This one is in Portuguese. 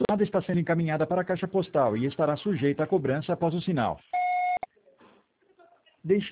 chamada está sendo encaminhada para a caixa postal e estará sujeita a cobrança após o sinal.